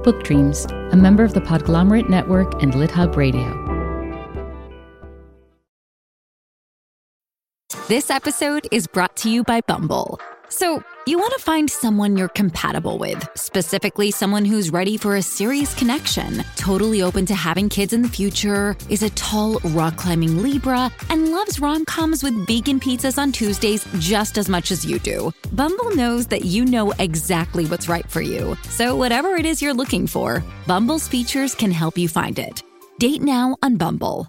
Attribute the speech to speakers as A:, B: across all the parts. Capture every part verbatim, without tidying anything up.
A: Book Dreams, a member of the Podglomerate Network and LitHub Radio.
B: This episode is brought to you by Bumble. So, you want to find someone you're compatible with, specifically someone who's ready for a serious connection, totally open to having kids in the future, is a tall, rock-climbing Libra, and loves rom-coms with vegan pizzas on Tuesdays just as much as you do. Bumble knows that you know exactly what's right for you. So whatever it is you're looking for, Bumble's features can help you find it. Date now on Bumble.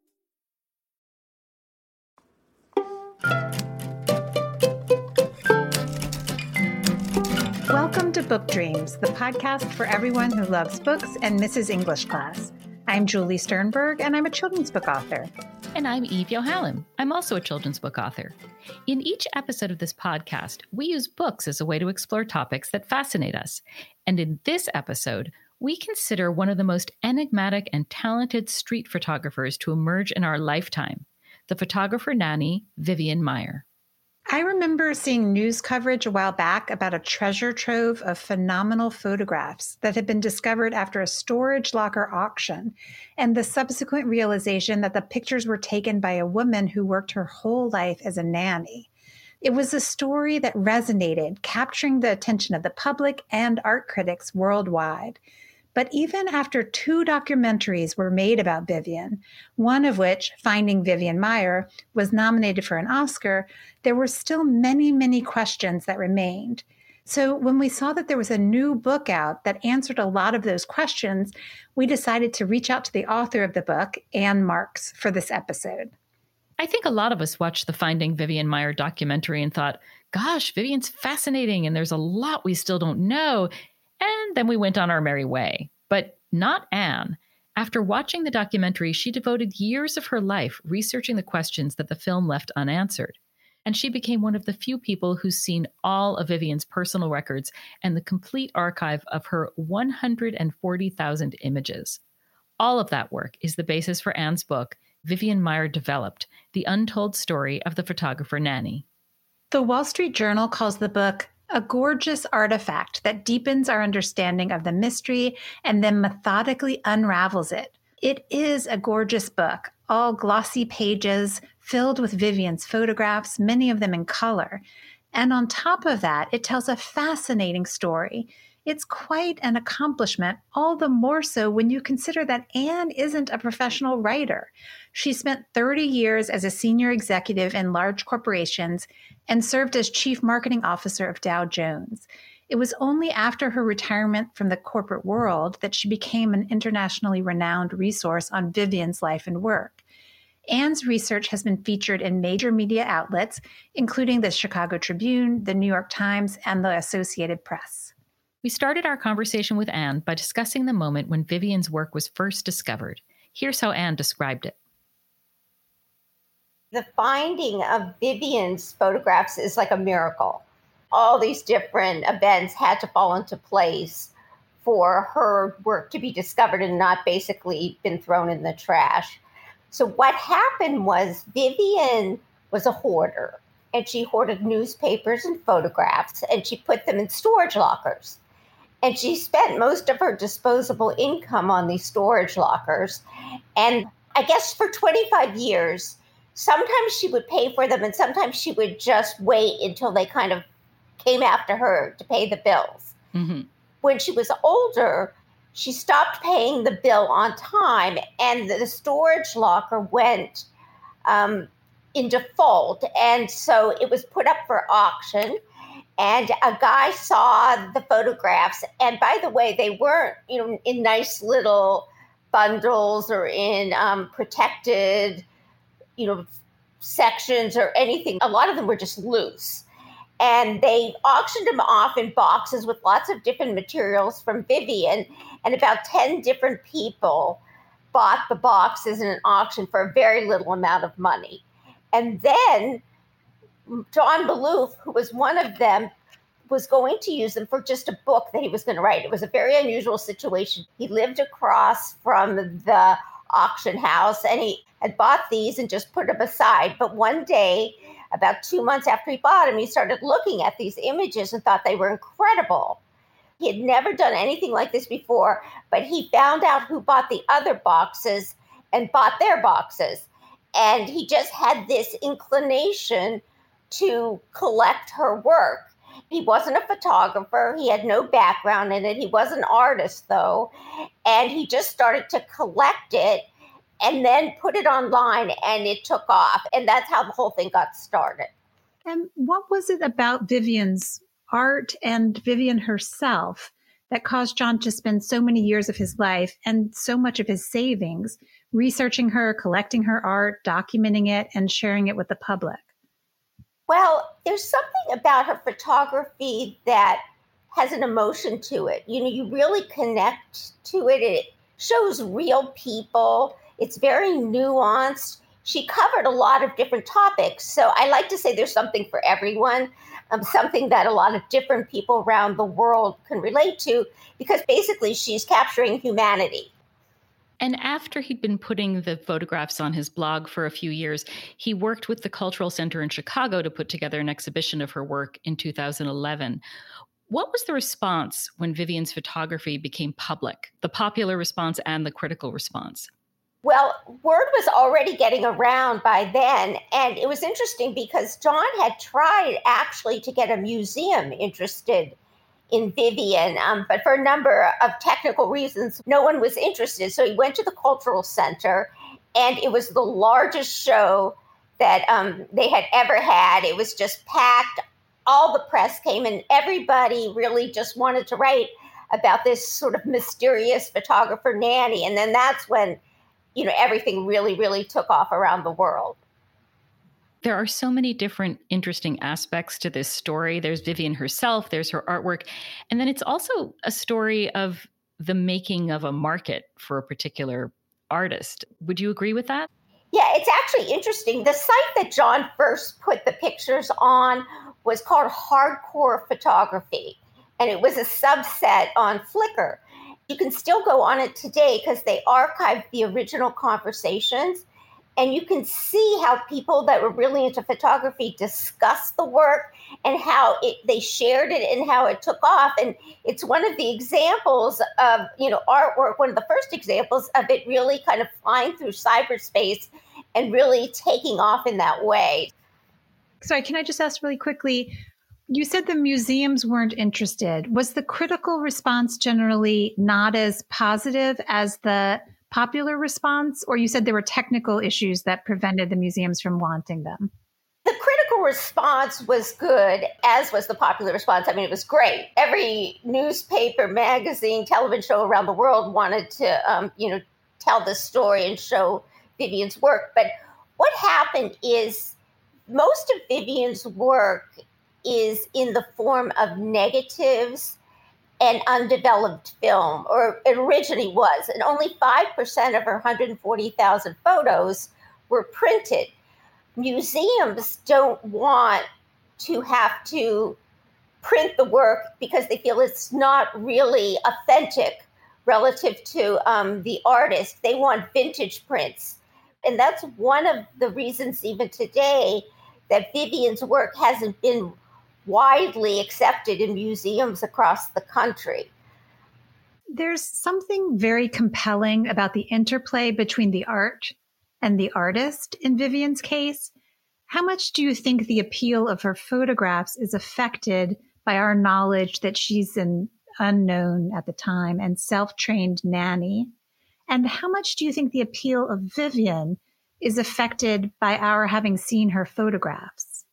C: Welcome to Book Dreams, the podcast for everyone who loves books and misses English class. I'm Julie Sternberg, and I'm a children's book author.
A: And I'm Eve Yohalem. I'm also a children's book author. In each episode of this podcast, we use books as a way to explore topics that fascinate us. And in this episode, we consider one of the most enigmatic and talented street photographers to emerge in our lifetime, the photographer nanny, Vivian Maier.
C: I remember seeing news coverage a while back about a treasure trove of phenomenal photographs that had been discovered after a storage locker auction, and the subsequent realization that the pictures were taken by a woman who worked her whole life as a nanny. It was a story that resonated, capturing the attention of the public and art critics worldwide. But even after two documentaries were made about Vivian, one of which, Finding Vivian Maier, was nominated for an Oscar, there were still many, many questions that remained. So when we saw that there was a new book out that answered a lot of those questions, we decided to reach out to the author of the book, Anne Marks, for this episode.
A: I think a lot of us watched the Finding Vivian Maier documentary and thought, gosh, Vivian's fascinating and there's a lot we still don't know. And then we went on our merry way. But not Anne. After watching the documentary, she devoted years of her life researching the questions that the film left unanswered. And she became one of the few people who's seen all of Vivian's personal records and the complete archive of her one hundred forty thousand images. All of that work is the basis for Anne's book, Vivian Maier Developed, The Untold Story of the Photographer Nanny.
C: The Wall Street Journal calls the book a gorgeous artifact that deepens our understanding of the mystery and then methodically unravels it. It is a gorgeous book, all glossy pages filled with Vivian's photographs, many of them in color. And on top of that, it tells a fascinating story. It's quite an accomplishment, all the more so when you consider that Anne isn't a professional writer. She spent thirty years as a senior executive in large corporations and served as chief marketing officer of Dow Jones. It was only after her retirement from the corporate world that she became an internationally renowned resource on Vivian's life and work. Anne's research has been featured in major media outlets, including the Chicago Tribune, the New York Times, and the Associated Press.
A: We started our conversation with Anne by discussing the moment when Vivian's work was first discovered. Here's how Anne described it.
D: The finding of Vivian's photographs is like a miracle. All these different events had to fall into place for her work to be discovered and not basically been thrown in the trash. So what happened was Vivian was a hoarder, and she hoarded newspapers and photographs, and she put them in storage lockers. And she spent most of her disposable income on these storage lockers. And I guess for twenty-five years, sometimes she would pay for them and sometimes she would just wait until they kind of came after her to pay the bills. Mm-hmm. When she was older, she stopped paying the bill on time and the storage locker went um, in default. And so it was put up for auction. And a guy saw the photographs. And by the way, they weren't, you know, in nice little bundles or in um, protected, you know, sections or anything. A lot of them were just loose. And they auctioned them off in boxes with lots of different materials from Vivian. And about ten different people bought the boxes in an auction for a very little amount of money. And then John Maloof, who was one of them, was going to use them for just a book that he was going to write. It was a very unusual situation. He lived across from the auction house and he had bought these and just put them aside. But one day, about two months after he bought them, he started looking at these images and thought they were incredible. He had never done anything like this before, but he found out who bought the other boxes and bought their boxes. And he just had this inclination to collect her work. He wasn't a photographer. He had no background in it. He was an artist, though. And he just started to collect it and then put it online, and it took off. And that's how the whole thing got started.
C: And what was it about Vivian's art and Vivian herself that caused John to spend so many years of his life and so much of his savings researching her, collecting her art, documenting it, and sharing it with the public?
D: Well, there's something about her photography that has an emotion to it. You know, you really connect to it. It shows real people. It's very nuanced. She covered a lot of different topics. So I like to say there's something for everyone, um, something that a lot of different people around the world can relate to, because basically she's capturing humanity.
A: And after he'd been putting the photographs on his blog for a few years, he worked with the Cultural Center in Chicago to put together an exhibition of her work in two thousand eleven. What was the response when Vivian's photography became public, the popular response and the critical response?
D: Well, word was already getting around by then. And it was interesting because John had tried actually to get a museum interested in Vivian, um, but for a number of technical reasons, no one was interested. So he went to the Cultural Center, and it was the largest show that um, they had ever had. It was just packed. All the press came, and everybody really just wanted to write about this sort of mysterious photographer, Nanny. And then that's when, you know, everything really, really took off around the world.
A: There are so many different interesting aspects to this story. There's Vivian herself, there's her artwork, and then it's also a story of the making of a market for a particular artist. Would you agree with that?
D: Yeah, it's actually interesting. The site that John first put the pictures on was called Hardcore Photography, and it was a subset on Flickr. You can still go on it today because they archived the original conversations. And you can see how people that were really into photography discussed the work and how it, they shared it and how it took off. And it's one of the examples of, you know, artwork, one of the first examples of it really kind of flying through cyberspace and really taking off in that way.
C: Sorry, can I just ask really quickly? You said the museums weren't interested. Was the critical response generally not as positive as the popular response, or you said there were technical issues that prevented the museums from wanting them?
D: The critical response was good, as was the popular response. I mean, it was great. Every newspaper, magazine, television show around the world wanted to, um, you know, tell the story and show Vivian's work. But what happened is most of Vivian's work is in the form of negatives and undeveloped film, or it originally was, and only five percent of her one hundred forty thousand photos were printed. Museums don't want to have to print the work because they feel it's not really authentic relative to um, the artist. They want vintage prints. And that's one of the reasons even today that Vivian's work hasn't been widely accepted in museums across the country.
C: There's something very compelling about the interplay between the art and the artist in Vivian's case. How much do you think the appeal of her photographs is affected by our knowledge that she's an unknown at the time and self-trained nanny? And how much do you think the appeal of Vivian is affected by our having seen her photographs?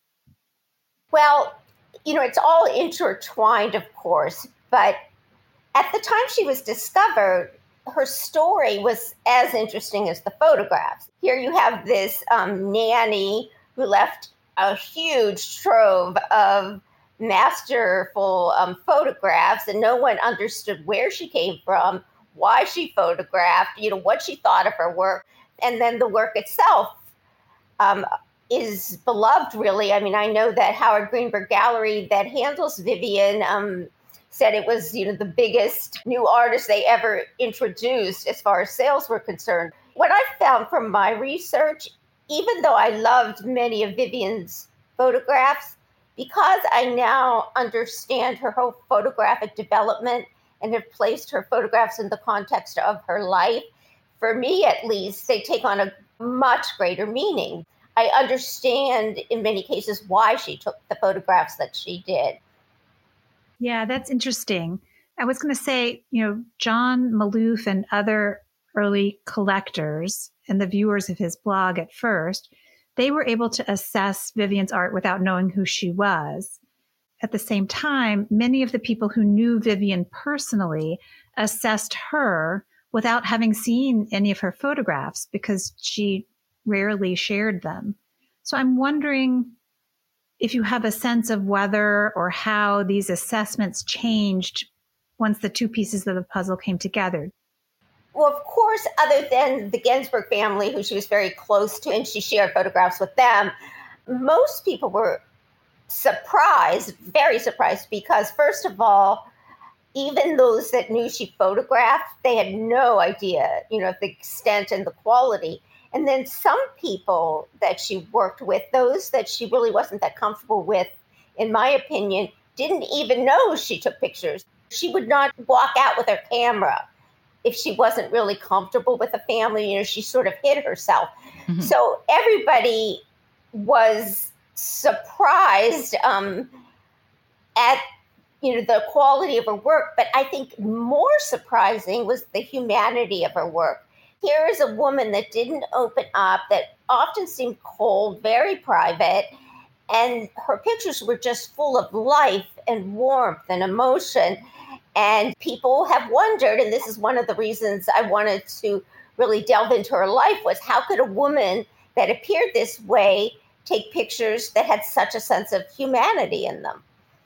D: Well, you know, it's all intertwined, of course, but at the time she was discovered, her story was as interesting as the photographs. Here you have this um, nanny who left a huge trove of masterful um, photographs, and no one understood where she came from, why she photographed, you know, what she thought of her work, and then the work itself um, is beloved, really. I mean, I know that Howard Greenberg Gallery that handles Vivian um, said it was, you know, the biggest new artist they ever introduced as far as sales were concerned. What I found from my research, even though I loved many of Vivian's photographs, because I now understand her whole photographic development and have placed her photographs in the context of her life, for me at least, they take on a much greater meaning. I understand in many cases why she took the photographs that she did.
C: Yeah, that's interesting. I was going to say, you know, John Maloof and other early collectors and the viewers of his blog at first, they were able to assess Vivian's art without knowing who she was. At the same time, many of the people who knew Vivian personally assessed her without having seen any of her photographs because she rarely shared them. So I'm wondering if you have a sense of whether or how these assessments changed once the two pieces of the puzzle came together.
D: Well, of course, other than the Ginsburg family, who she was very close to, and she shared photographs with them, most people were surprised, very surprised, because first of all, even those that knew she photographed, they had no idea, you know, the extent and the quality. And then some people that she worked with, those that she really wasn't that comfortable with, in my opinion, didn't even know she took pictures. She would not walk out with her camera if she wasn't really comfortable with the family. You know, she sort of hid herself. Mm-hmm. So everybody was surprised um, at, you know, the quality of her work. But I think more surprising was the humanity of her work. Here is a woman that didn't open up, that often seemed cold, very private, and her pictures were just full of life and warmth and emotion. And people have wondered, and this is one of the reasons I wanted to really delve into her life, was how could a woman that appeared this way take pictures that had such a sense of humanity in them?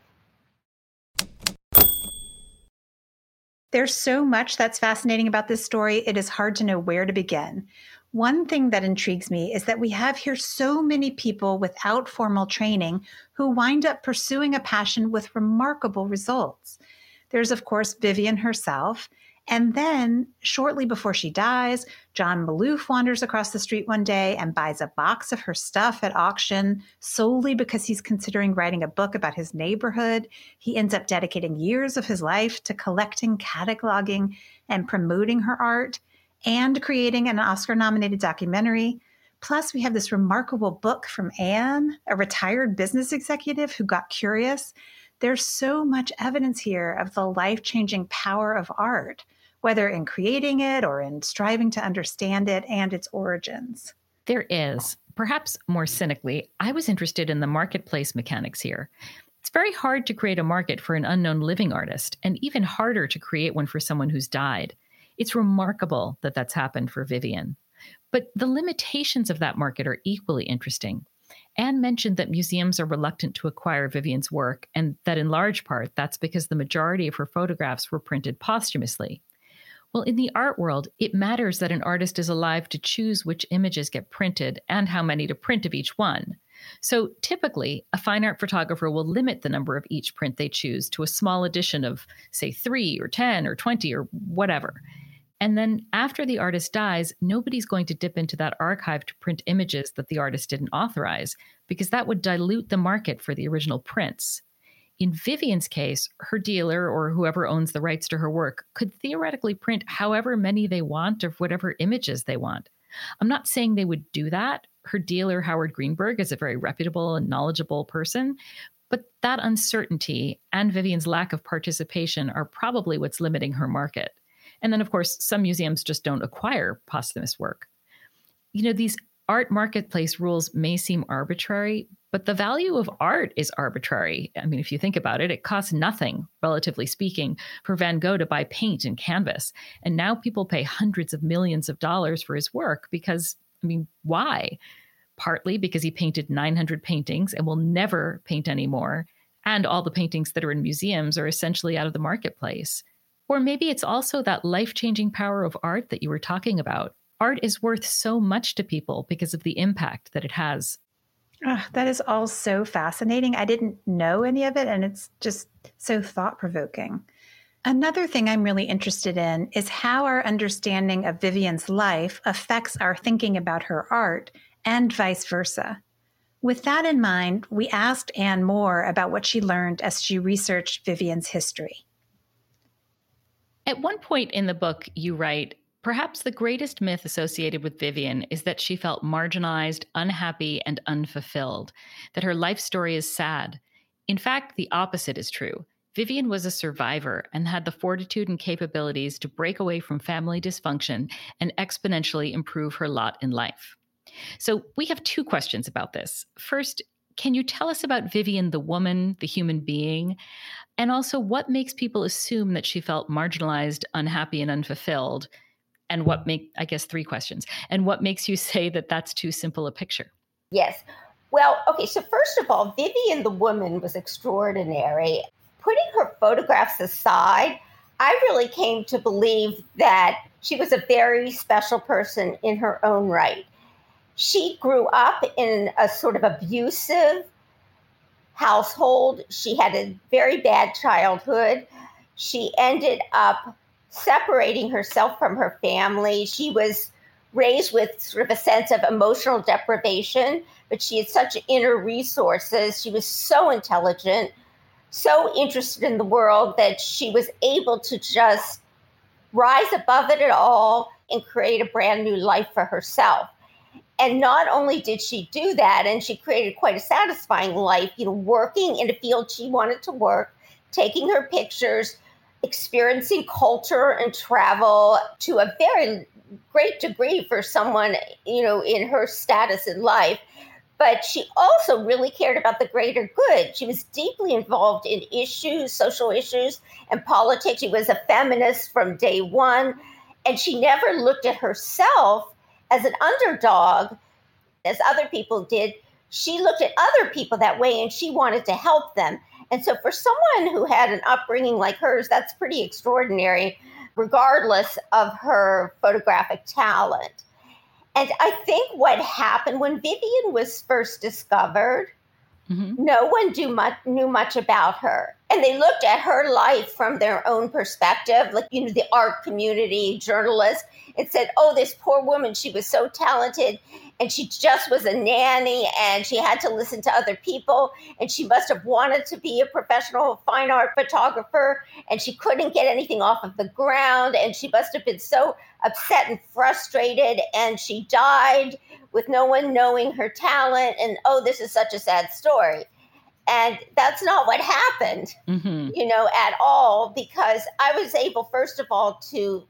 C: There's so much that's fascinating about this story, it is hard to know where to begin. One thing that intrigues me is that we have here so many people without formal training who wind up pursuing a passion with remarkable results. There's, of course, Vivian herself. And then, shortly before she dies, John Maloof wanders across the street one day and buys a box of her stuff at auction solely because he's considering writing a book about his neighborhood. He ends up dedicating years of his life to collecting, cataloging, and promoting her art, and creating an Oscar-nominated documentary. Plus, we have this remarkable book from Anne, a retired business executive who got curious. There's so much evidence here of the life-changing power of art, whether in creating it or in striving to understand it and its origins.
A: There is. Perhaps more cynically, I was interested in the marketplace mechanics here. It's very hard to create a market for an unknown living artist, and even harder to create one for someone who's died. It's remarkable that that's happened for Vivian. But the limitations of that market are equally interesting. Anne mentioned that museums are reluctant to acquire Vivian's work, and that in large part, that's because the majority of her photographs were printed posthumously. Well, in the art world, it matters that an artist is alive to choose which images get printed and how many to print of each one. So typically, a fine art photographer will limit the number of each print they choose to a small edition of, say, three or ten or twenty or whatever. And then after the artist dies, nobody's going to dip into that archive to print images that the artist didn't authorize, because that would dilute the market for the original prints. In Vivian's case, her dealer or whoever owns the rights to her work could theoretically print however many they want of whatever images they want. I'm not saying they would do that. Her dealer, Howard Greenberg, is a very reputable and knowledgeable person, but that uncertainty and Vivian's lack of participation are probably what's limiting her market. And then, of course, some museums just don't acquire posthumous work. You know, these art marketplace rules may seem arbitrary, but the value of art is arbitrary. I mean, if you think about it, it costs nothing, relatively speaking, for Van Gogh to buy paint and canvas. And now people pay hundreds of millions of dollars for his work because, I mean, why? Partly because he painted nine hundred paintings and will never paint anymore. And all the paintings that are in museums are essentially out of the marketplace. Or maybe it's also that life-changing power of art that you were talking about. Art is worth so much to people because of the impact that it has.
C: Oh, that is all so fascinating. I didn't know any of it, and it's just so thought-provoking. Another thing I'm really interested in is how our understanding of Vivian's life affects our thinking about her art, and vice versa. With that in mind, we asked Anne more about what she learned as she researched Vivian's history.
A: At one point in the book, you write, perhaps the greatest myth associated with Vivian is that she felt marginalized, unhappy, and unfulfilled, that her life story is sad. In fact, the opposite is true. Vivian was a survivor and had the fortitude and capabilities to break away from family dysfunction and exponentially improve her lot in life. So we have two questions about this. First, can you tell us about Vivian, the woman, the human being? And also, what makes people assume that she felt marginalized, unhappy, and unfulfilled? And what make, I guess, three questions. And what makes you say that that's too simple a picture?
D: Yes. Well, okay, so first of all, Vivian, the woman, was extraordinary. Putting her photographs aside, I really came to believe that she was a very special person in her own right. She grew up in a sort of abusive household. She had a very bad childhood. She ended up separating herself from her family. She was raised with sort of a sense of emotional deprivation, but she had such inner resources. She was so intelligent, so interested in the world that she was able to just rise above it at all and create a brand new life for herself. And not only did she do that, and she created quite a satisfying life, you know, working in a field she wanted to work, taking her pictures, experiencing culture and travel to a very great degree for someone, you know, in her status in life. But she also really cared about the greater good. She was deeply involved in issues, social issues, and politics. She was a feminist from day one, and she never looked at herself as an underdog, as other people did. She looked at other people that way, and she wanted to help them. And so for someone who had an upbringing like hers, that's pretty extraordinary, regardless of her photographic talent. And I think what happened when Vivian was first discovered, mm-hmm. no one knew much, knew much about her. And they looked at her life from their own perspective, like, you know, the art community, journalists, and said, oh, this poor woman, she was so talented, and she just was a nanny, and she had to listen to other people, and she must have wanted to be a professional fine art photographer, and she couldn't get anything off of the ground, and she must have been so upset and frustrated, and she died with no one knowing her talent, and oh, this is such a sad story. And that's not what happened, mm-hmm. you know, at all, because I was able, first of all, to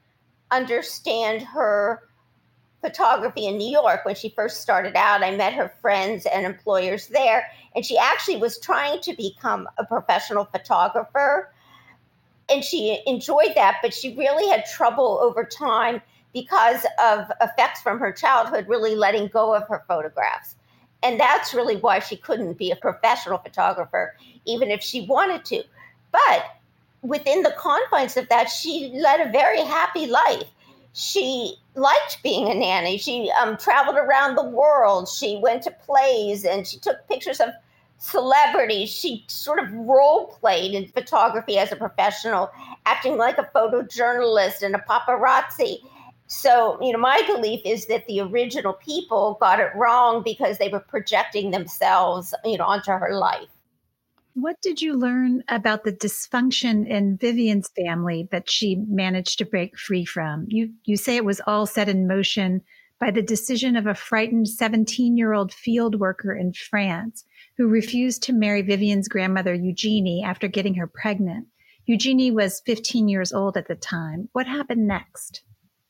D: understand her photography in New York. When she first started out, I met her friends and employers there, and she actually was trying to become a professional photographer, and she enjoyed that, but she really had trouble over time because of effects from her childhood really letting go of her photographs. And that's really why she couldn't be a professional photographer, even if she wanted to. But within the confines of that, she led a very happy life. She liked being a nanny. She um, traveled around the world. She went to plays, and she took pictures of celebrities. She sort of role played in photography as a professional, acting like a photojournalist and a paparazzi. So, you know, my belief is that the original people got it wrong because they were projecting themselves, you know, onto her life.
C: What did you learn about the dysfunction in Vivian's family that she managed to break free from? You you say it was all set in motion by the decision of a frightened seventeen-year-old field worker in France who refused to marry Vivian's grandmother, Eugenie, after getting her pregnant. Eugenie was fifteen years old at the time. What happened next?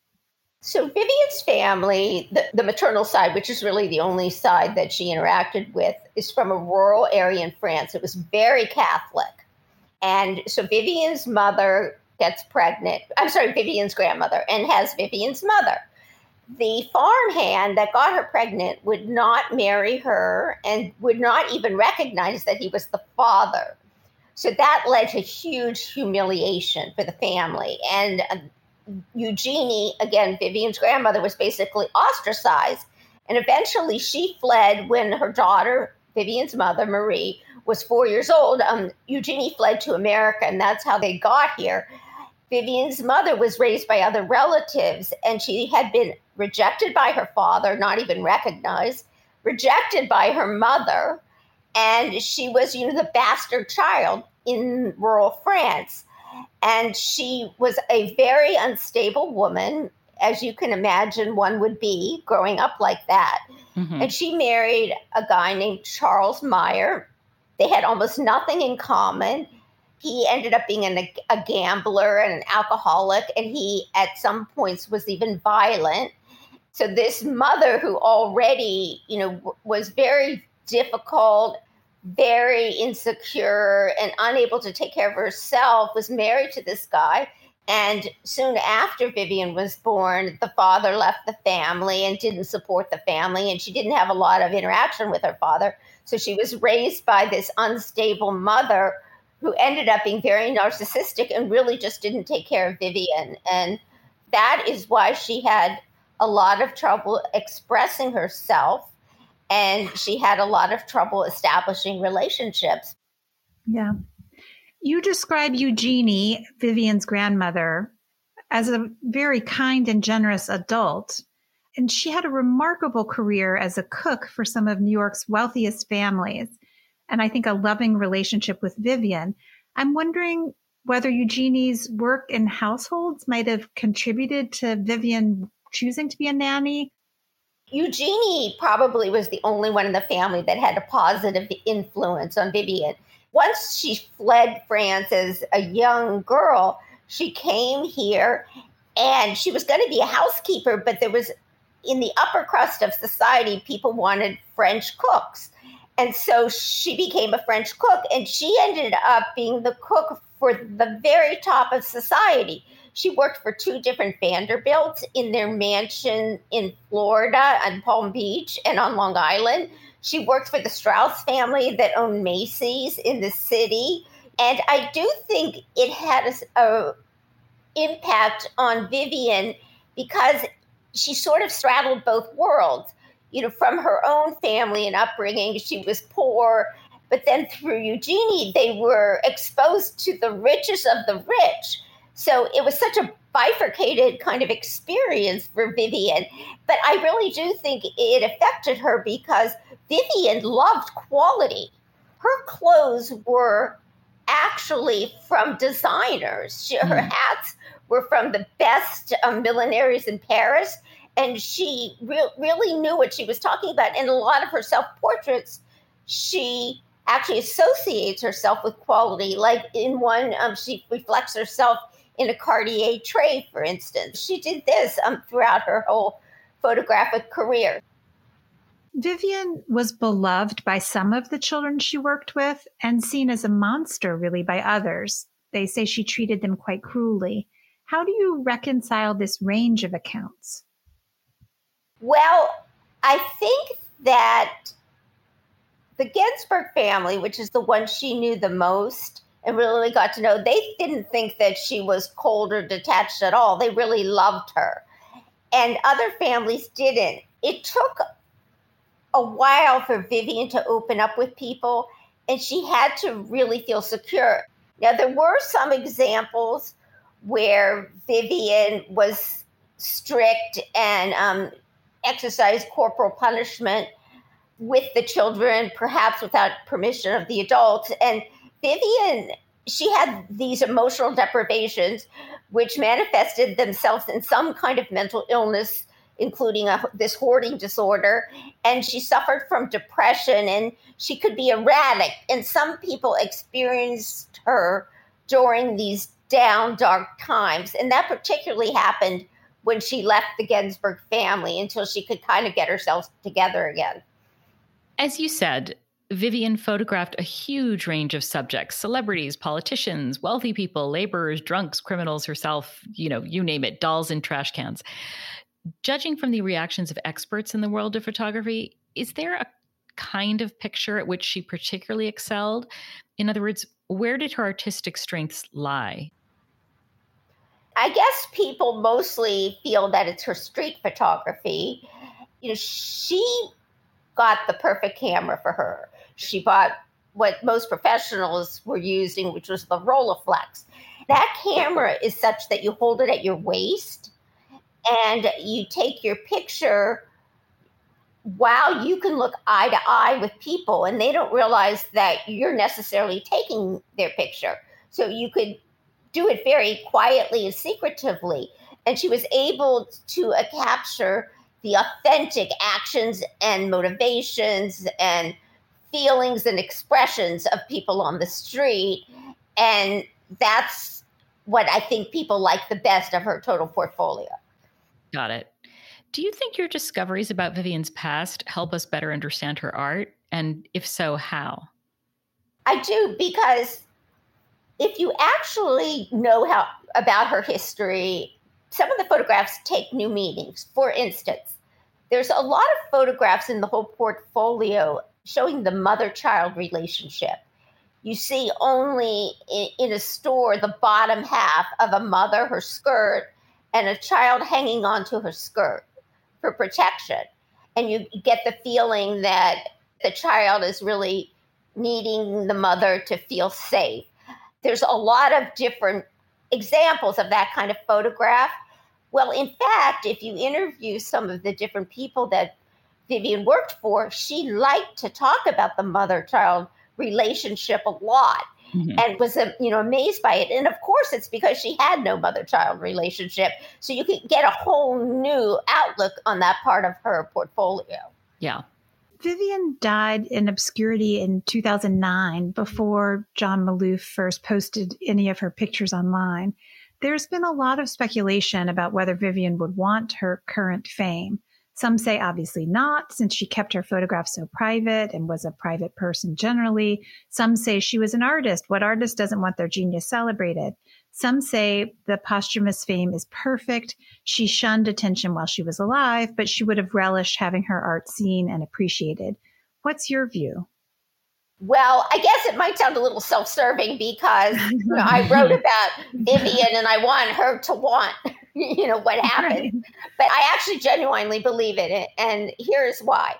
D: So Vivian's family, the, the maternal side, which is really the only side that she interacted with, is from a rural area in France. It was very Catholic. And so Vivian's mother gets pregnant. I'm sorry, Vivian's grandmother, and has Vivian's mother. The farmhand that got her pregnant would not marry her and would not even recognize that he was the father. So that led to huge humiliation for the family. And uh, Eugenie, again, Vivian's grandmother, was basically ostracized. And eventually she fled when her daughter, Vivian's mother, Marie, was four years old. Um, Eugenie fled to America, and that's how they got here. Vivian's mother was raised by other relatives, and she had been rejected by her father, not even recognized, rejected by her mother. And she was, you know, the bastard child in rural France. And she was a very unstable woman, as you can imagine one would be growing up like that. Mm-hmm. And she married a guy named Charles Meyer. They had almost nothing in common. He ended up being an, a gambler and an alcoholic, and he, at some points, was even violent. So this mother, who already, you know, was very difficult, very insecure, and unable to take care of herself, was married to this guy. And soon after Vivian was born, the father left the family and didn't support the family, and she didn't have a lot of interaction with her father. So she was raised by this unstable mother who ended up being very narcissistic and really just didn't take care of Vivian. And that is why she had a lot of trouble expressing herself, and she had a lot of trouble establishing relationships.
C: Yeah. You describe Eugenie, Vivian's grandmother, as a very kind and generous adult. And she had a remarkable career as a cook for some of New York's wealthiest families. And I think a loving relationship with Vivian. I'm wondering whether Eugenie's work in households might have contributed to Vivian choosing to be a nanny.
D: Eugenie probably was the only one in the family that had a positive influence on Vivian. Once she fled France as a young girl, she came here and she was going to be a housekeeper, but there was, in the upper crust of society, people wanted French cooks. And so she became a French cook, and she ended up being the cook for the very top of society. She worked for two different Vanderbilts in their mansion in Florida, on Palm Beach, and on Long Island. She worked for the Strauss family that owned Macy's in the city. And I do think it had a, a impact on Vivian because she sort of straddled both worlds. You know, from her own family and upbringing, she was poor. But then through Eugenie, they were exposed to the richest of the rich. So it was such a bifurcated kind of experience for Vivian. But I really do think it affected her because Vivian loved quality. Her clothes were actually from designers. She, her hats were from the best um, millineries in Paris. And she re- really knew what she was talking about. And a lot of her self-portraits, she actually associates herself with quality. Like in one, um, she reflects herself in a Cartier tray, for instance. She did this um, throughout her whole photographic career.
C: Vivian was beloved by some of the children she worked with and seen as a monster, really, by others. They say she treated them quite cruelly. How do you reconcile this range of accounts?
D: Well, I think that the Ginsburg family, which is the one she knew the most and really got to know, they didn't think that she was cold or detached at all. They really loved her. And other families didn't. It took a while for Vivian to open up with people, and she had to really feel secure. Now, there were some examples where Vivian was strict and um, exercised corporal punishment with the children, perhaps without permission of the adults. And Vivian, she had these emotional deprivations, which manifested themselves in some kind of mental illness, including a, this hoarding disorder. And she suffered from depression, and she could be erratic. And some people experienced her during these down, dark times. And that particularly happened when she left the Ginsburg family until she could kind of get herself together again.
A: As you said, Vivian photographed a huge range of subjects: celebrities, politicians, wealthy people, laborers, drunks, criminals herself, you know, you name it, dolls in trash cans. Judging from the reactions of experts in the world of photography, is there a kind of picture at which she particularly excelled? In other words, where did her artistic strengths lie?
D: I guess people mostly feel that it's her street photography. You know, she got the perfect camera for her. She bought what most professionals were using, which was the Rolleiflex. That camera is such that you hold it at your waist and you take your picture wow, you can look eye to eye with people and they don't realize that you're necessarily taking their picture. So you could do it very quietly and secretively. And she was able to uh, capture the authentic actions and motivations and feelings and expressions of people on the street. And that's what I think people like the best of her total portfolio.
A: Got it. Do you think your discoveries about Vivian's past help us better understand her art? And if so, how?
D: I do, because if you actually know how about her history, some of the photographs take new meanings. For instance, there's a lot of photographs in the whole portfolio showing the mother-child relationship. You see only in, in a store the bottom half of a mother, her skirt, and a child hanging onto her skirt for protection. And you get the feeling that the child is really needing the mother to feel safe. There's a lot of different examples of that kind of photograph. Well, in fact, if you interview some of the different people that Vivian worked for, she liked to talk about the mother-child relationship a lot. Mm-hmm. And was, you know, amazed by it. And of course, it's because she had no mother-child relationship. So you can get a whole new outlook on that part of her portfolio.
A: Yeah.
C: Vivian died in obscurity in two thousand nine before John Maloof first posted any of her pictures online. There's been a lot of speculation about whether Vivian would want her current fame. Some say obviously not, since she kept her photographs so private and was a private person generally. Some say she was an artist. What artist doesn't want their genius celebrated? Some say the posthumous fame is perfect. She shunned attention while she was alive, but she would have relished having her art seen and appreciated. What's your view?
D: Well, I guess it might sound a little self-serving because you know, I wrote about Vivian and I want her to want, you know, what happened. Right. But I actually genuinely believe it. And here's why.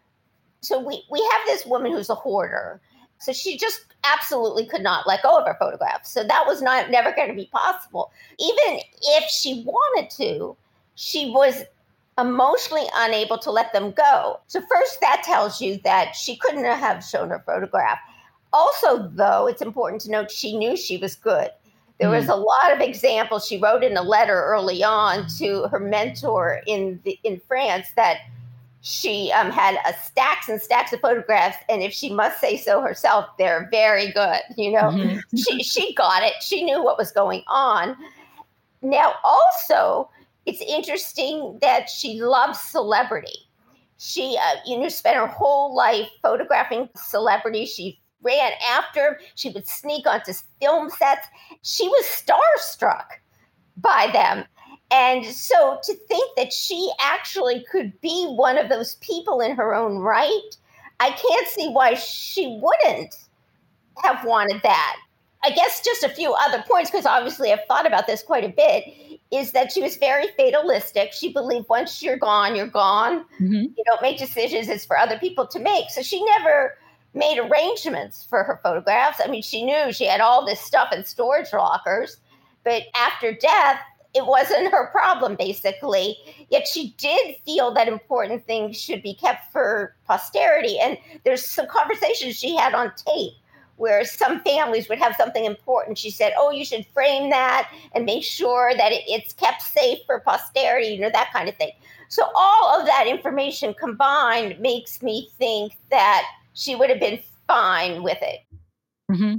D: So we, we have this woman who's a hoarder. So she just absolutely could not let go of her photographs. So that was not never going to be possible. Even if she wanted to, she was emotionally unable to let them go. So first, that tells you that she couldn't have shown her photograph. Also, though, it's important to note she knew she was good. There mm. was a lot of examples. She wrote in a letter early on to her mentor in the, in France that she um, had a stacks and stacks of photographs, and if she must say so herself, they're very good. You know, mm-hmm. she she got it. She knew what was going on. Now, also, it's interesting that she loves celebrity. She, uh, you know, spent her whole life photographing celebrities. She ran after. She would sneak onto film sets. She was starstruck by them. And so to think that she actually could be one of those people in her own right, I can't see why she wouldn't have wanted that. I guess just a few other points, because obviously I've thought about this quite a bit, is that she was very fatalistic. She believed once you're gone, you're gone. Mm-hmm. You don't make decisions, it's for other people to make. So she never made arrangements for her photographs. I mean, she knew she had all this stuff in storage lockers, but after death, it wasn't her problem, basically. Yet she did feel that important things should be kept for posterity. And there's some conversations she had on tape where some families would have something important. She said, oh, you should frame that and make sure that it, it's kept safe for posterity, you know, that kind of thing. So all of that information combined makes me think that she would have been fine with it.
A: Mm-hmm.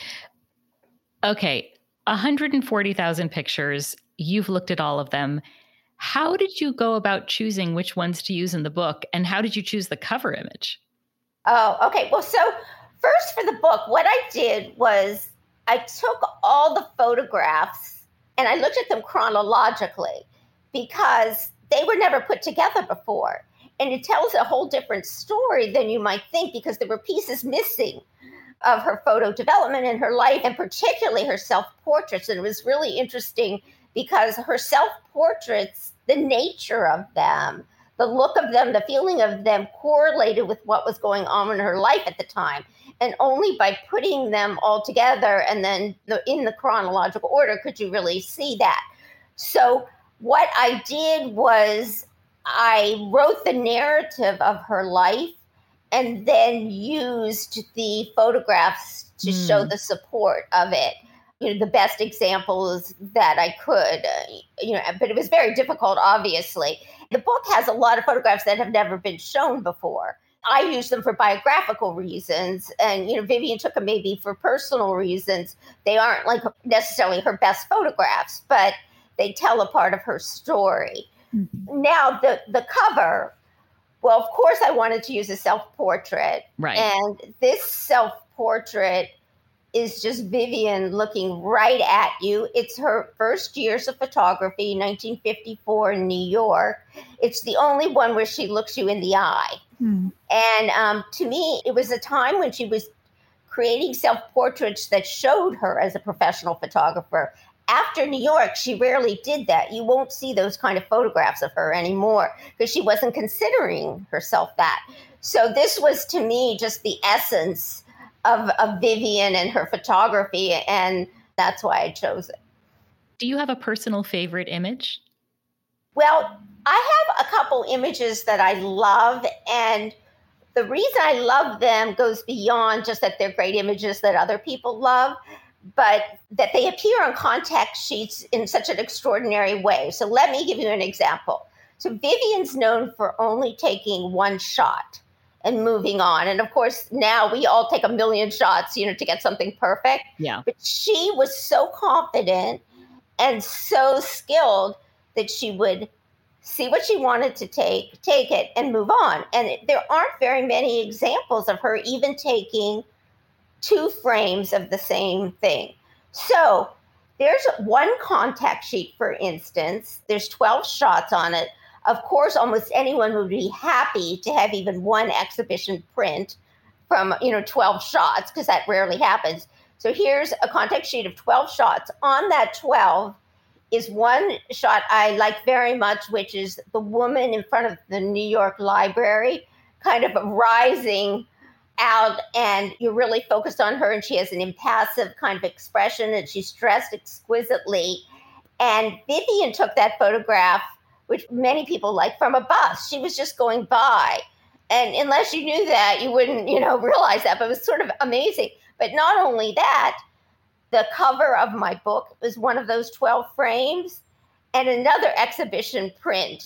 A: Okay, one hundred forty thousand pictures. You've looked at all of them. How did you go about choosing which ones to use in the book? And how did you choose the cover image?
D: Oh, okay. Well, so first for the book, what I did was I took all the photographs and I looked at them chronologically because they were never put together before. And it tells a whole different story than you might think because there were pieces missing of her photo development in her life, and particularly her self-portraits. And it was really interesting because her self-portraits, the nature of them, the look of them, the feeling of them correlated with what was going on in her life at the time. And only by putting them all together and then the, in the chronological order could you really see that. So what I did was I wrote the narrative of her life and then used the photographs to mm. show the support of it. You know, the best examples that I could, uh, you know, but it was very difficult, obviously. The book has a lot of photographs that have never been shown before. I use them for biographical reasons, and, you know, Vivian took them maybe for personal reasons. They aren't like necessarily her best photographs, but they tell a part of her story. Mm-hmm. Now, the, the cover, well, of course, I wanted to use a self-portrait.
A: Right.
D: And this self-portrait is just Vivian looking right at you. It's her first years of photography, nineteen fifty-four in New York. It's the only one where she looks you in the eye. Mm. And um, to me, it was a time when she was creating self-portraits that showed her as a professional photographer. After New York, she rarely did that. You won't see those kind of photographs of her anymore because she wasn't considering herself that. So this was, to me, just the essence of, of Vivian and her photography, and that's why I chose it.
A: Do you have a personal favorite image?
D: Well, I have a couple images that I love, and the reason I love them goes beyond just that they're great images that other people love, but that they appear on contact sheets in such an extraordinary way. So let me give you an example. So Vivian's known for only taking one shot and moving on. And of course, now we all take a million shots, you know, to get something perfect.
A: Yeah.
D: But she was so confident and so skilled that she would see what she wanted to take, take it, and move on. And it, there aren't very many examples of her even taking two frames of the same thing. So there's one contact sheet, for instance. There's twelve shots on it. Of course, almost anyone would be happy to have even one exhibition print from, you know, twelve shots, because that rarely happens. So here's a contact sheet of twelve shots. On that twelve is one shot I like very much, which is the woman in front of the New York Library, kind of rising out, and you're really focused on her, and she has an impassive kind of expression, and she's dressed exquisitely. And Vivian took that photograph, which many people like, from a bus. She was just going by. And unless you knew that, you wouldn't, you know, realize that, but it was sort of amazing. But not only that, the cover of my book was one of those twelve frames, and another exhibition print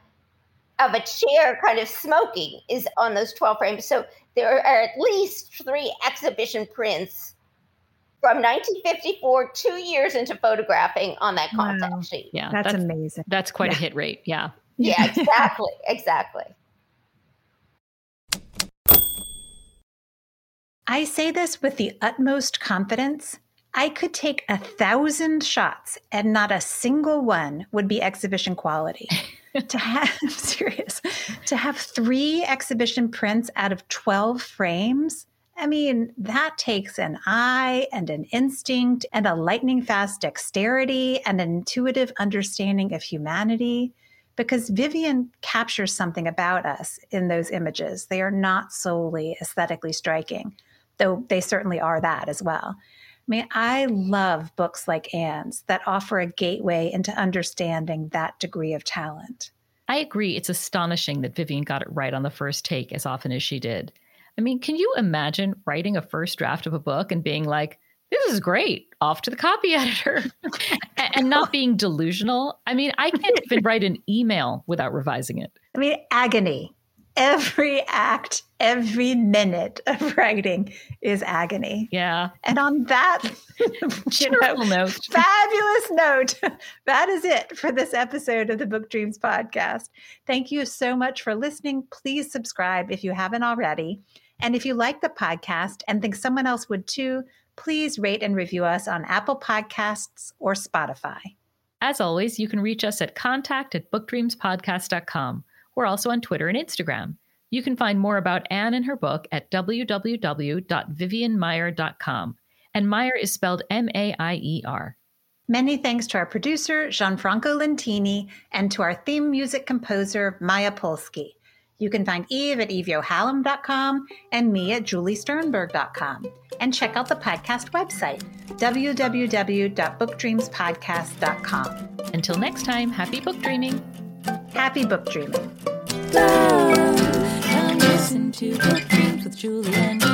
D: of a chair kind of smoking is on those twelve frames. So there are at least three exhibition prints from nineteen fifty-four, two years into photographing on that contact wow. sheet.
A: Yeah,
C: that's, that's amazing.
A: That's quite
C: yeah.
A: a hit rate. Yeah.
D: Yeah, exactly. Exactly.
C: I say this with the utmost confidence. I could take a thousand shots and not a single one would be exhibition quality. To have, I'm serious, to have three exhibition prints out of twelve frames, I mean, that takes an eye and an instinct and a lightning fast dexterity and an intuitive understanding of humanity, because Vivian captures something about us in those images. They are not solely aesthetically striking, though they certainly are that as well. I mean, I love books like Anne's that offer a gateway into understanding that degree of talent.
A: I agree. It's astonishing that Vivian got it right on the first take as often as she did. I mean, can you imagine writing a first draft of a book and being like, this is great, off to the copy editor, and not being delusional? I mean, I can't even write an email without revising it.
C: I mean, agony. Every act, every minute of writing is agony.
A: Yeah.
C: And on that you know,
A: note.
C: fabulous note, that is it for this episode of the Book Dreams podcast. Thank you so much for listening. Please subscribe if you haven't already. And if you like the podcast and think someone else would too, please rate and review us on Apple Podcasts or Spotify.
A: As always, you can reach us at contact at book dreams podcast dot com. We're also on Twitter and Instagram. You can find more about Anne and her book at w w w dot vivian maier dot com. And Maier is spelled M A I E R.
C: Many thanks to our producer, Gianfranco Lentini, and to our theme music composer, Maya Polsky. You can find Eve at eve yo hallam dot com and me at julie sternberg dot com. And check out the podcast website, w w w dot book dreams podcast dot com.
A: Until next time, happy book dreaming.
C: Happy book dreaming.
B: Come listen to Book Dreams with Julie and